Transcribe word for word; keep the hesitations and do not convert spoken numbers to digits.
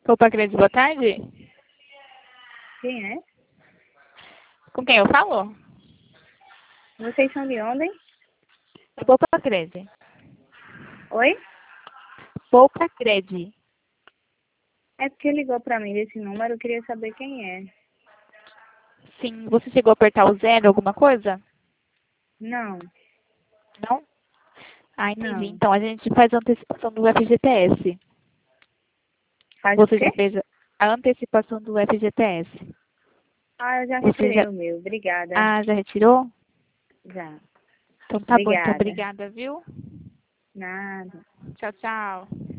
Opa, Cris, boa tarde. Quem é? Com quem eu falo? Vocês são de onde? Poupa Cred. Oi? Poupa Cred. É porque ligou pra mim desse número, eu queria saber quem é. Sim, você chegou a apertar o zero, alguma coisa? Não, Não? Ah, entendi. não. Então, a gente faz a antecipação do F G T S. Faz o Você já quê? fez a antecipação do F G T S? Ah, eu já Você retirei já... o meu. Obrigada. Ah, já retirou? Já. Então tá bom. Então, Obrigada. obrigada, viu? Nada. Tchau, tchau.